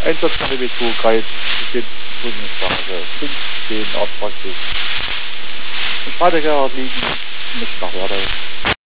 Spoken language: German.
Einsatz von der W2 steht Prüfungsphase 15 Auftrag ist. Im Speichergerät liegen, nicht nach Werde.